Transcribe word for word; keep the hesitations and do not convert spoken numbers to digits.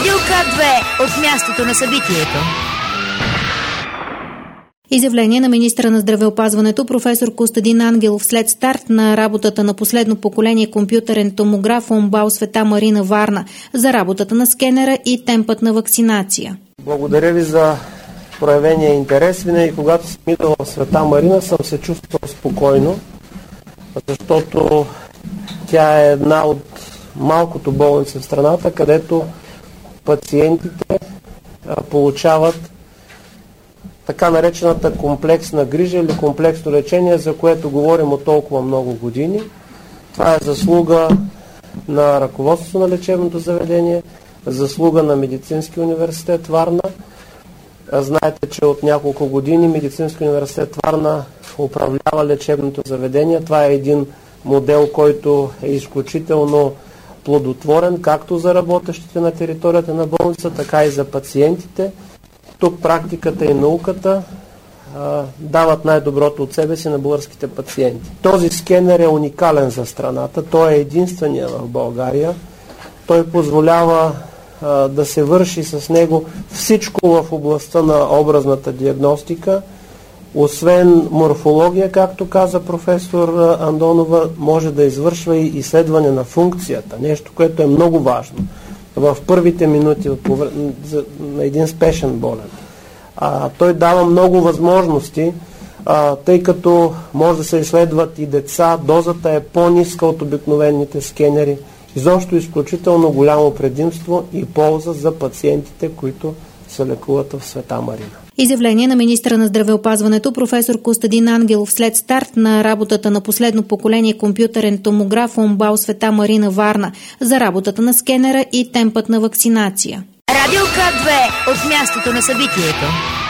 Радио К две от мястото на събитието. Изявление на министъра на здравеопазването професор Костадин Ангелов след старт на работата на последно поколение компютърен томограф УМБАЛ Света Марина Варна за работата на скенера и темпът на вакцинация. Благодаря ви за проявения интерес. Винаги, когато съм идвал в Света Марина, съм се чувствал спокойно, защото тя е една от малкото болници в страната, където пациентите получават така наречената комплексна грижа или комплексно лечение, за което говорим от толкова много години. Това е заслуга на ръководството на лечебното заведение, заслуга на Медицинския университет Варна. Знаете, че от няколко години Медицинския университет Варна управлява лечебното заведение. Това е един модел, който е изключително плодотворен, както за работещите на територията на болница, така и за пациентите. Тук практиката и науката а, дават най-доброто от себе си на българските пациенти. Този скенер е уникален за страната. Той е единствения в България. Той позволява а, да се върши с него всичко в областта на образната диагностика. Освен морфология, както каза професор Андонова, може да извършва и изследване на функцията. Нещо, което е много важно в първите минути на един спешен болен. А, той дава много възможности, а, тъй като може да се изследват и деца, дозата е по-ниска от обикновените скенери. Изобщо изключително голямо предимство и полза за пациентите, които се лекуват в Света Марина. Изявление на министъра на здравеопазването професор Костадин Ангелов след старт на работата на последно поколение компютърен томограф УМБАЛ Света Марина Варна за работата на скенера и темпът на вакцинация. Радио К две от мястото на събитието.